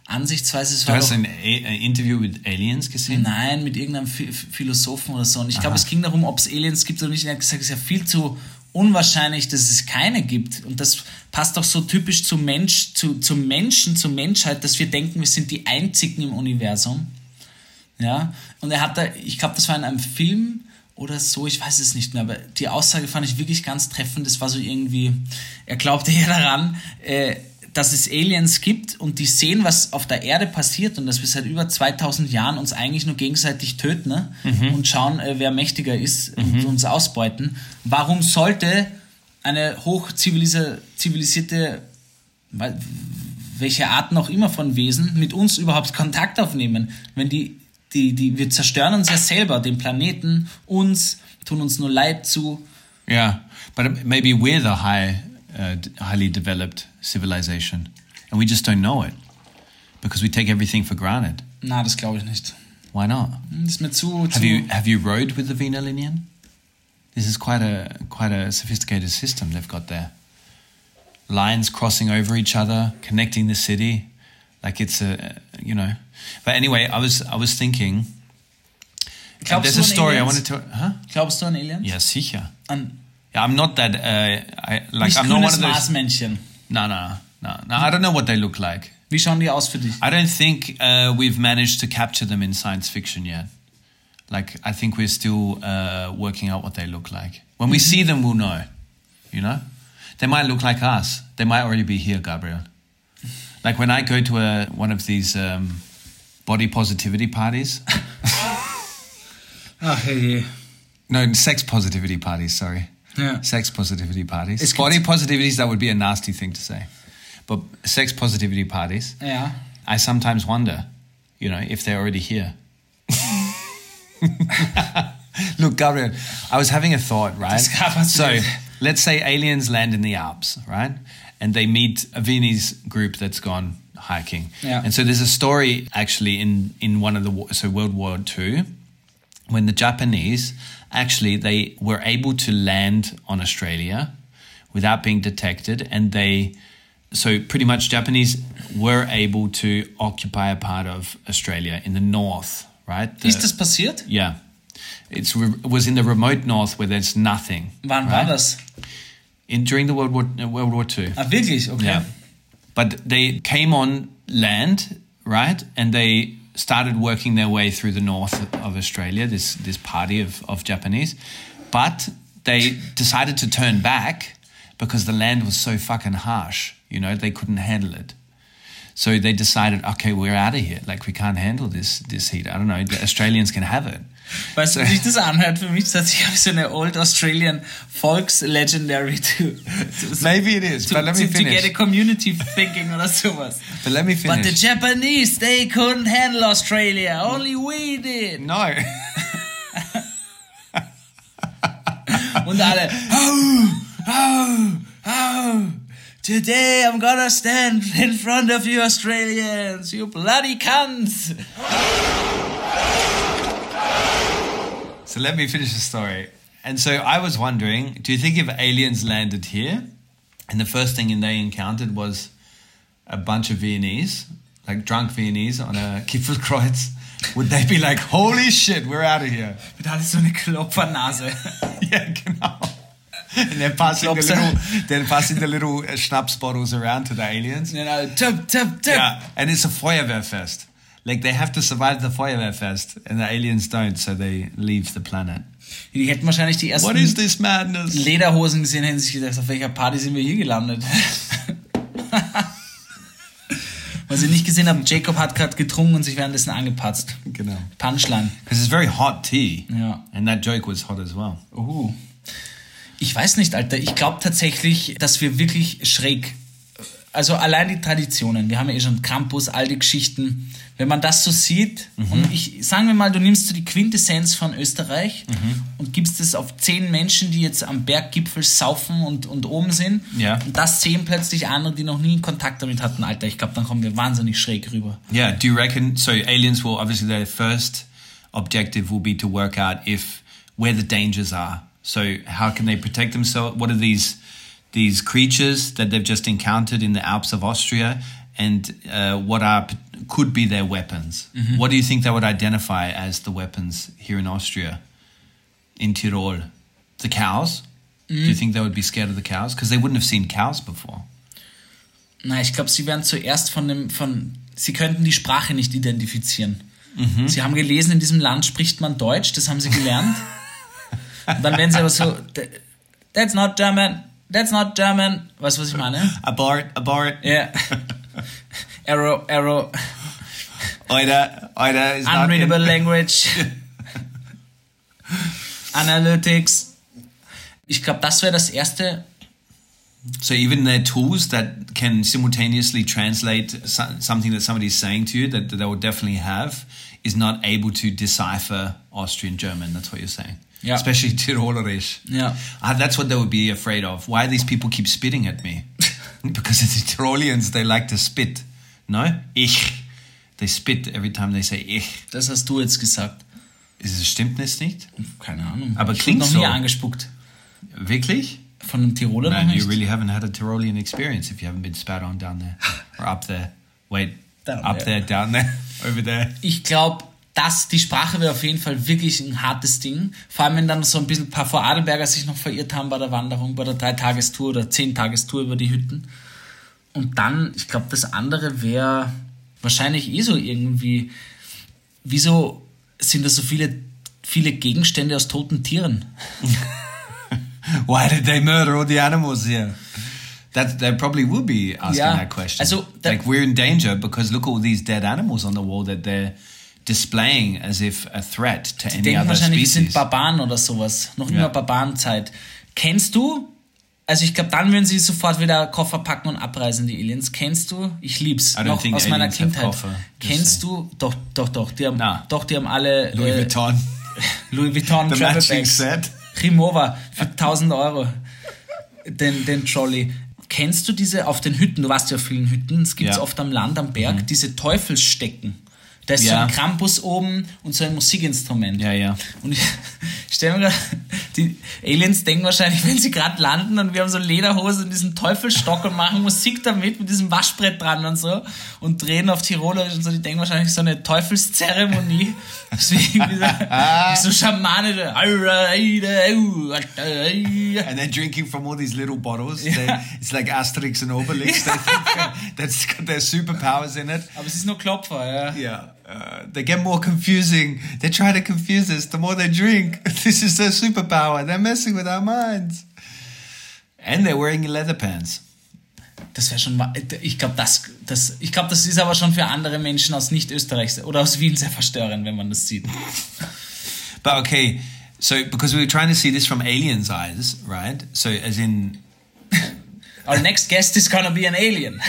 Ansichtsweise, es Du war hast doch, ein, ein Interview mit Aliens gesehen? nein, mit irgendeinem Phi- Philosophen oder so. Und ich glaube, es ging darum, ob es Aliens gibt oder nicht. Und er hat gesagt, es ist ja viel zu unwahrscheinlich, dass es keine gibt. Und das passt doch so typisch zu Mensch, zu, zum Menschen, zur Menschheit, dass wir denken, wir sind die Einzigen im Universum. Ja. Und er hat da, ich glaube, das war in einem Film oder so, ich weiß es nicht mehr, aber die Aussage fand ich wirklich ganz treffend. Das war so irgendwie, er glaubte ja daran, äh, dass es Aliens gibt und die sehen, was auf der Erde passiert und dass wir seit über zweitausend Jahren uns eigentlich nur gegenseitig töten, ne? mhm. und schauen, äh, wer mächtiger ist mhm. und uns ausbeuten. Warum sollte eine hochzivilisierte, welche Art noch immer von Wesen, mit uns überhaupt Kontakt aufnehmen, wenn die, die, die, wir zerstören uns ja selber, den Planeten, uns, tun uns nur Leid zu. Yeah, but maybe we're the high, uh, d- highly developed civilization, and we just don't know it because we take everything for granted. Na, das glaube ich nicht. Why not? Das ist mir zu... zu Have you have you rode with the Venalinian? This is quite a quite a sophisticated system they've got there. Lines crossing over each other, connecting the city, like it's a you know. But anyway, I was I was thinking. Glaubst there's du a an story I Aliens? wanted to. Huh? Glaubst du an Aliens? Ja, sicher. An Yeah, I'm not that. Uh, I like. nicht I'm not one grünes of those. Marsmännchen. No, no, no, no. I don't know what they look like. Wie schauen die aus für dich? I don't think uh, we've managed to capture them in science fiction yet. Like, I think we're still uh, working out what they look like. When we see them, we'll know. You know, they might look like us. They might already be here, Gabriel. Like when I go to a one of these um, body positivity parties. Ach hey. No, sex positivity parties. Sorry. Ja. Sex positivity parties. Es gibt- Body positivities, that would be a nasty thing to say. But sex positivity parties, Ja. I sometimes wonder, you know, if they're already here. Look, Gabriel, I was having a thought, right? Das kann passieren. So, let's say aliens land in the Alps, right? And they meet a Viennese group that's gone hiking. Yeah. And so there's a story actually in, in one of the, wa- so World War Two, when the Japanese, actually, they were able to land on Australia without being detected, and they, so pretty much Japanese were able to occupy a part of Australia in the north, right? The- Ist das passiert? yeah. It's, re- it was in the remote north where there's nothing. Wann right? war das? In, during the World War, uh, World War Two. Ah, wirklich? Okay. Yeah. But they came on land, right? And they started working their way through the north of Australia, this this party of, of Japanese. But they decided to turn back because the land was so fucking harsh. You know, they couldn't handle it. So they decided, okay, we're out of here. Like, we can't handle this this heat. I don't know, the Australians can have it. Weißt du, wie sich das anhört für mich? Das ich habe so eine Old Australian Folks Legendary to, to Maybe it is, to, but let me to, to finish. get a community thinking oder sowas. But let me finish. But the Japanese, they couldn't handle Australia. Only we did. No. Und alle, oh, oh, oh. Today I'm gonna stand in front of you Australians, you bloody cunts. So let me finish the story. And so I was wondering, do you think if aliens landed here and the first thing they encountered was a bunch of Viennese, like drunk Viennese on a Gipfelkreuz, would they be like, holy shit, we're out of here? Mit alles so eine Klopfernase. Yeah, genau. And they're passing the little, they're passing the little uh, schnapps bottles around to the aliens. Und alle, tup, tup, tup. Yeah, and it's a Feuerwehrfest. Like, they have to survive the Feuerwehrfest, and the aliens don't, so they leave the planet. Die hätten wahrscheinlich die ersten What is this madness? Lederhosen gesehen, hätten sich gedacht, auf welcher Party sind wir hier gelandet? Weil sie nicht gesehen haben, Jacob hat gerade getrunken und sich währenddessen angepatzt. Genau. Punchline. Because it's very hot tea. Ja. And that joke was hot as well. Uh. Ich weiß nicht, Alter. Ich glaube tatsächlich, dass wir wirklich schräg, also allein die Traditionen, wir haben ja eh schon Krampus, all die Geschichten, wenn man das so sieht, mhm. und ich, sagen wir mal, du nimmst so die Quintessenz von Österreich mhm. und gibst es auf zehn Menschen, die jetzt am Berggipfel saufen und, und oben sind, Ja. und das sehen plötzlich andere, die noch nie Kontakt damit hatten, Alter. Ich glaube, dann kommen wir wahnsinnig schräg rüber. Yeah, do you reckon, so aliens will, obviously their first objective will be to work out if, where the dangers are. So how can they protect themselves? What are these these creatures that they've just encountered in the Alps of Austria? and uh, what are could be their weapons. Mm-hmm. What do you think they would identify as the weapons here in Austria, in Tirol? The cows? Mm. Do you think they would be scared of the cows? Because they wouldn't have seen cows before. Na, ich glaube, sie werden zuerst von dem, von, sie könnten die Sprache nicht identifizieren. Mhm. Sie haben gelesen, in diesem Land spricht man Deutsch, das haben sie gelernt. Und dann werden sie aber so, that's not German, that's not German. Weißt du, was ich meine? Abort, abort. Ja. Yeah. Arrow, arrow. Oida, oida is Unreadable not language. Analytics. Ich glaube, das wäre das erste. So even their tools that can simultaneously translate so- something that somebody is saying to you that, that they would definitely have is not able to decipher Austrian German. That's what you're saying. Yeah. Especially Tirolerisch. Ja. Uh, that's what they would be afraid of. Why these people keep spitting at me? Because the Tirolians, they like to spit. No? Ich. They spit every time they say ich. Das hast du jetzt gesagt. Ist es stimmt das nicht? Keine Ahnung. Aber ich klingt wurde noch nie so. angespuckt. Wirklich? Von einem Tiroler Man, noch you nicht. really haven't had a Tyrolean experience if you haven't been spat on down there. Or up there. Wait, Down up there. there, down there, over there. Ich glaube, dass die Sprache wäre auf jeden Fall wirklich ein hartes Ding. Vor allem, wenn dann so ein bisschen ein paar Vorarlberger sich noch verirrt haben bei der Wanderung, bei der Dreitagestour oder Zehn-Tagestour über die Hütten. Und dann, ich glaube, das andere wäre wahrscheinlich eh so irgendwie, wieso sind da so viele, viele Gegenstände aus toten Tieren? Why did they murder all the animals here? That they probably would be asking Yeah. that question. Also, that- like we're in danger because look at all these dead animals on the wall that they're displaying as if a threat to Die any denken other wahrscheinlich, wir sind species. Barbaren oder sowas. Noch immer Ja. Barbarenzeit. Kennst du, also ich glaube, dann würden sie sofort wieder Koffer packen und abreisen, die Aliens. Kennst du, ich lieb's, I don't noch think aus meiner aliens have Kindheit. Koffer, just Kennst saying. du, doch, doch, doch, die haben, Na. doch, die haben alle Louis äh, Vuitton, Louis Vuitton the Travel matching Bags. set. Rimowa für tausend Euro. Den, den Trolley. Kennst du diese auf den Hütten, du warst ja auf vielen Hütten, es gibt Ja. oft am Land, am Berg, diese Teufelsstecken. Da ist Ja. so ein Krampus oben und so ein Musikinstrument. Ja, ja. Und ich stelle mir gerade, die Aliens denken wahrscheinlich, wenn sie gerade landen und wir haben so Lederhose und diesen Teufelsstock und machen Musik damit, mit diesem Waschbrett dran und so und drehen auf Tirolerisch und so, die denken wahrscheinlich so eine Teufelszeremonie. Deswegen wie so, wie so Schamane. da. And they're drinking from all these little bottles. They, it's like Asterix and Obelix. They think that's got their superpowers in it. Aber es ist nur Klopfer, ja. Yeah, uh, they get more confusing. They try to confuse us the more they drink. This is their superpower. They're messing with our minds. And they're wearing leather pants. Das wäre schon, wa- ich glaube, das, das, ich glaube, das ist aber schon für andere Menschen aus Nicht-Österreich oder aus Wien sehr verstörend, wenn man das sieht. But okay, so because we were trying to see this from aliens' eyes, right? So as in, Our next guest is gonna be an alien.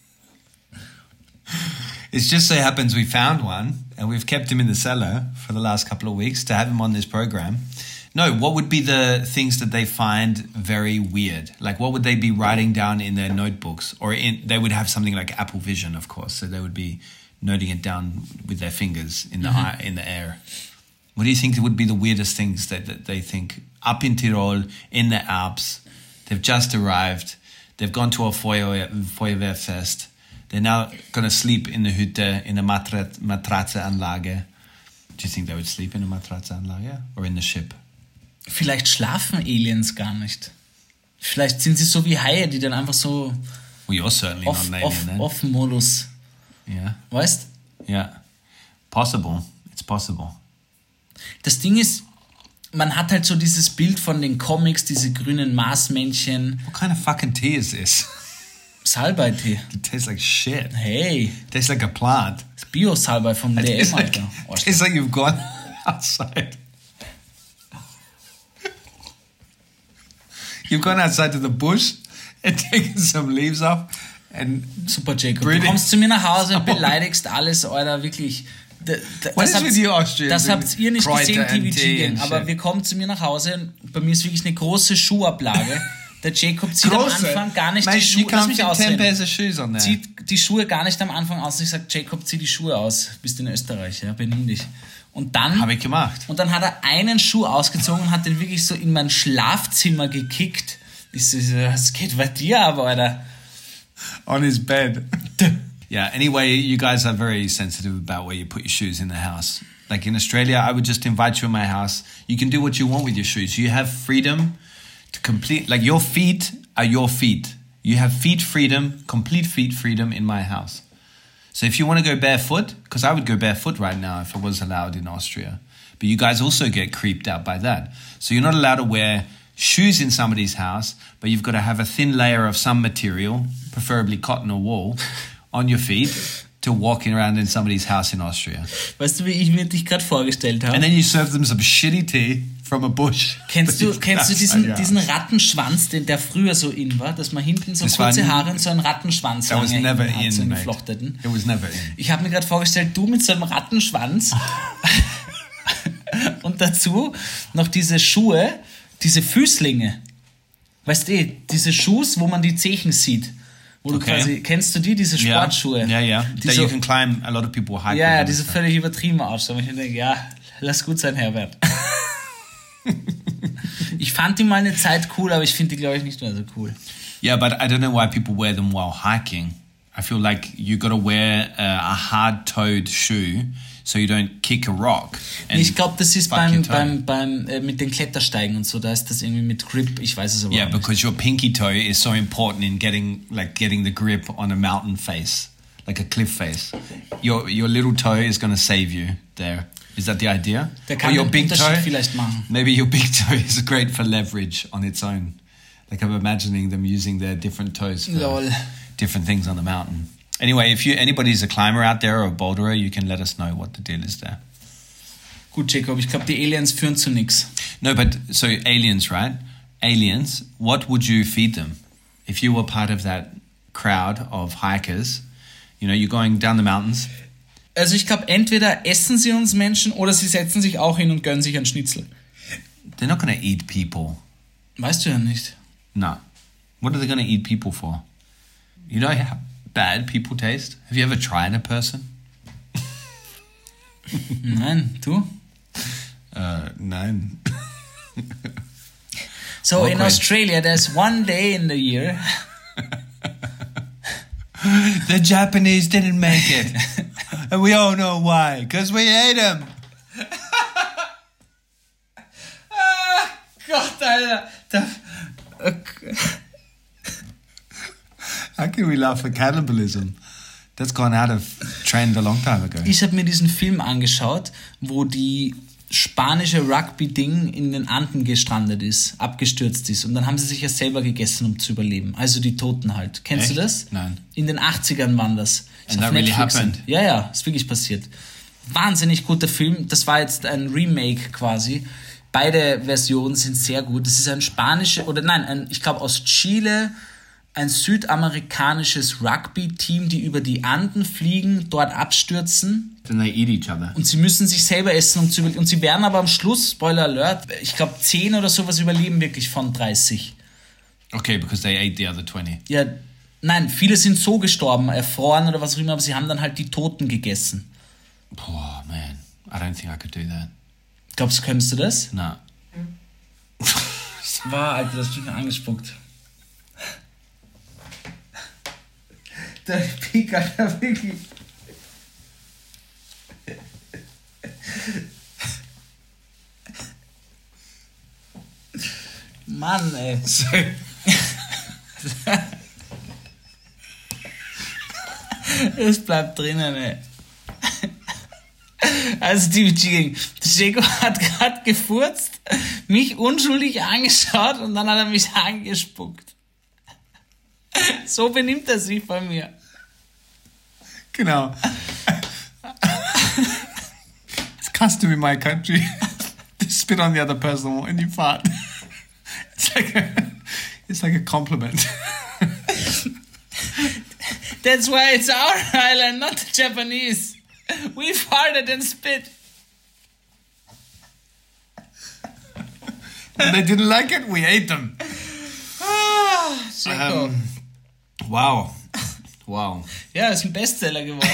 it just so happens we found one and we've kept him in the cellar for the last couple of weeks to have him on this program. No, what would be the things that they find very weird? Like what would they be writing down in their notebooks? Or in, they would have something like Apple Vision, of course. So they would be noting it down with their fingers in the eye, in the air. What do you think would be the weirdest things that, that they think up in Tirol, in the Alps? They've just arrived. They've gone to a Feuer, Feuerwehrfest. They're now going to sleep in the Hütte, in a Matra- Matratze-Anlage. Do you think they would sleep in a Matratze-Anlage or in the ship? Vielleicht schlafen Aliens gar nicht. Vielleicht sind sie so wie Haie, die dann einfach so Well, you're certainly off, not an alien off, then. Off-Modus, Yeah, weißt? yeah. Possible. It's possible. Das Ding ist, man hat halt so dieses Bild von den Comics, diese grünen Marsmännchen, What kind of fucking tea is this? Salbei-Tee. It tastes like shit. Hey, It tastes like a plant. das Bio-Salbei vom It D tastes M, like, Alter. Oh, it tastes like you've gone outside. You've gone outside to the bush and taken some leaves off and Super, Jacob. Pretty. Du kommst zu mir nach Hause und beleidigst alles, Alter, wirklich. Da, da, What das is habt, with you Austrians das and habt ihr nicht Kräuter gesehen, and T V tea G, and aber shit? wir kommen zu mir nach Hause und bei mir ist wirklich eine große Schuhablage. Der Jacob zieht am Anfang gar nicht Mate, die you Schuhe. Lass can't mich fit ten ausreden. pairs of shoes on there. Zieht die Schuhe gar nicht am Anfang aus. Und ich sage, Jacob, zieh die Schuhe aus. Bist in Österreich, ja, benimm dich. Und dann, Habe ich gemacht. und dann hat er einen Schuh ausgezogen und hat den wirklich so in mein Schlafzimmer gekickt. Ich so, was geht bei dir ab, Alter? On his bed. Yeah, anyway, you guys are very sensitive about where you put your shoes in the house. Like in Australia, I would just invite you in my house. You can do what you want with your shoes. You have freedom to complete, like your feet are your feet. You have feet freedom, complete feet freedom in my house. So if you want to go barefoot, because I would go barefoot right now if I was allowed in Austria. But you guys also get creeped out by that. So you're not allowed to wear shoes in somebody's house, but you've got to have a thin layer of some material, preferably cotton or wool, on your feet to walking around in somebody's house in Austria. Weißt du, wie ich mir dich gerade vorgestellt habe? And then you serve them some shitty tea from a bush. Kennst du, kennst du diesen, diesen Rattenschwanz, den der früher so in war, dass man hinten so Das kurze war- Haare und so einen Rattenschwanz That was lange never hinten hat, in, so einen mate. geflochteten? It was never in. Ich habe mir gerade vorgestellt, du mit so einem Rattenschwanz und dazu noch diese Schuhe, diese Füßlinge. Weißt du, diese Schuhe, wo man die Zehen sieht. Wo du Okay. quasi, kennst du die, diese Yeah, Sportschuhe? yeah, yeah. Die That so, you can climb. A lot of people hike. ja, ja, with die them so and völlig übertrieben ausschauen. Ich denke, ja, lass gut sein, Herbert. Ich fand die mal eine Zeit cool, aber ich finde die, glaube ich, nicht mehr so cool. stuff. Yeah, but I don't know why people wear them while hiking. I feel like you got to wear uh, a hard-toed shoe so you don't kick a rock. and Ich glaube, das ist fuck beim, your toe. beim, beim äh, mit den Klettersteigen und so, da ist das irgendwie mit Grip, ich weiß es aber Yeah, auch nicht. because your pinky toe is so important in getting like getting the grip on a mountain face, like a cliff face. Your your little toe is going to save you there. Is that the idea? Der kann Or your den big Unterschied toe? vielleicht machen. Maybe your big toe is great for leverage on its own. Like I'm imagining them using their different toes for Lol. different things on the mountain. Anyway, if you anybody's a climber out there or a boulderer, you can let us know what the deal is there. Gut, Jacob, ich glaube, die Aliens führen zu nix. No, but so aliens, right? Aliens, what would you feed them? If you were part of that crowd of hikers, you know, you're going down the mountains. Also ich glaube, entweder essen sie uns Menschen oder sie setzen sich auch hin und gönnen sich einen Schnitzel. They're not going to eat people. Weißt du ja nicht. No. What are they going to eat people for? You know how bad people taste? Have you ever tried a person? Nein, du? Uh, nein. So in Awkward. Australia, there's one day in the year. The Japanese didn't make it. And we all know why. Because we ate them. Gott, Alter. Da, How can we laugh at cannibalism? That's gone out of trend a long time ago. ich habe mir diesen Film angeschaut, wo die spanische Rugby-Ding in den Anden gestrandet ist, abgestürzt ist. Und dann haben sie sich ja selber gegessen, um zu überleben. Also die Toten halt. Kennst du Echt? das? Nein. In den achtzigern waren das. Ist And auf that really Netflix. happened? Ja, ja, ist wirklich passiert. Wahnsinnig guter Film. Das war jetzt ein Remake quasi. Beide Versionen sind sehr gut. Das ist ein spanisches, oder nein, ein, ich glaube aus Chile, ein südamerikanisches Rugby-Team, die über die Anden fliegen, dort abstürzen. Then they eat each other. Und sie müssen sich selber essen, um zu überleben. Und sie werden aber am Schluss, Spoiler Alert, ich glaube zehn oder sowas überleben wirklich von dreißig. Okay, because they ate the other twenty. Ja, nein, viele sind so gestorben, erfroren oder was auch immer, aber sie haben dann halt die Toten gegessen. Oh, man. I don't think I could do that. Glaubst du, könntest du das? No. War, Alter, das hast du mir angespuckt. Der Pik, Alter, wirklich. Mann, ey. Es bleibt drinnen, ey. Also, die G, Jacob hat gerade gefurzt, mich unschuldig angeschaut und dann hat er mich angespuckt. So benimmt er sich bei mir. Genau. It's custom in my country to spit on the other person when you fart. It's like a, it's like a compliment. That's why it's our island, not the Japanese. We farted and spit. And they didn't like it, we ate them. Ah, Jacob. Um, wow. Wow. Ja, ist ein Bestseller geworden.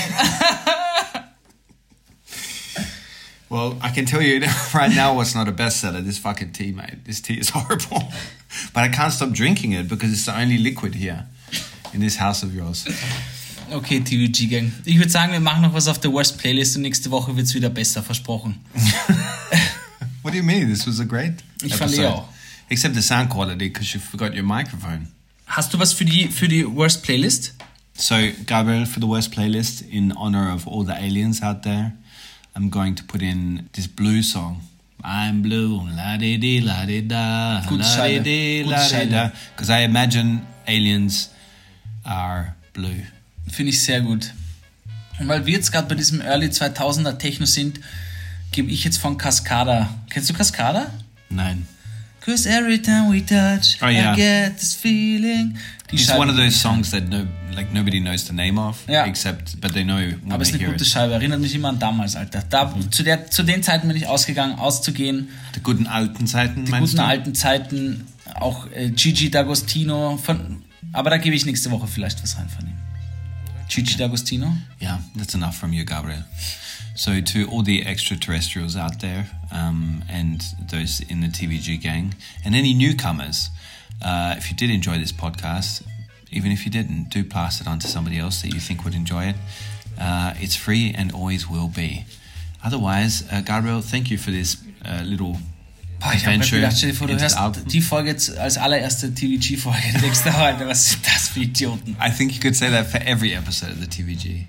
Well, I can tell you right now what's not a bestseller. This fucking tea, mate. This tea is horrible. But I can't stop drinking it because it's the only liquid here in this house of yours. Okay, T V G-Gang. Ich würde sagen, wir machen noch was auf der Worst Playlist und nächste Woche wird es wieder besser, versprochen. What do you mean? This was a great Ich episode. fand eh auch. Except the sound quality, because you forgot your microphone. Hast du was für die, für die Worst Playlist? So, Gabriel, for the worst playlist, in honor of all the aliens out there, I'm going to put in this blue song. I'm blue, la-di-di, la-di-da, Gute Scheibe. la-di-di, Gute la-di-da. Scheibe. Because I imagine aliens are blue. Finde ich sehr gut. Und weil wir jetzt gerade bei diesem Early zweitausender Techno sind, gebe ich jetzt von Cascada. Kennst du Cascada? Nein. Cause every time we touch, Oh, yeah. I get this feeling. Die It's Scheibe one of liebe those ich. songs that no, like nobody knows the name of, Ja. except, but they know when Aber es they ist eine hear gute it. Scheibe. Erinnert mich immer an damals, Alter. Da, Mhm. zu, der, zu den Zeiten bin ich ausgegangen, auszugehen. Die guten alten Zeiten, Die meinst guten du? alten Zeiten. Auch äh, Gigi D'Agostino. Von, aber da gebe ich nächste Woche vielleicht was rein von ihm. Gigi D'Agostino? Yeah, that's enough from you, Gabriel. So to all the extraterrestrials out there, um, and those in the T V G gang, and any newcomers, uh, if you did enjoy this podcast, even if you didn't, do pass it on to somebody else that you think would enjoy it. Uh, it's free and always will be. Otherwise, uh, Gabriel, thank you for this uh, little Boah, ich habe adventure. gedacht, stell dir vor, du into hörst the album. die Folge jetzt als allererste T V G-Folge. Denkst du, Alter, was sind das für Idioten? I think you could say that for every episode of the T V G.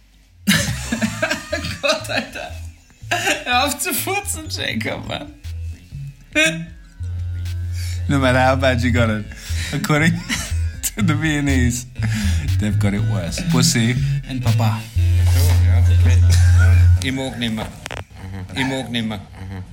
Gott, Alter. Hör auf zu furzen, Jacob, Mann. No matter how bad you got it, according to the Viennese, they've got it worse. Pussy. Ein Papa. Ich mag nicht mehr. Ich mag nicht mehr.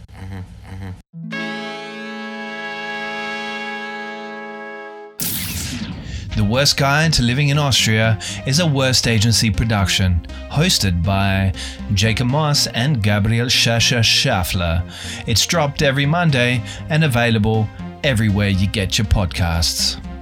The Worst Guide to Living in Austria is a Worst Agency production, hosted by Jacob Moss and Gabriel Schascher Schaffler. It's dropped every Monday and available everywhere you get your podcasts.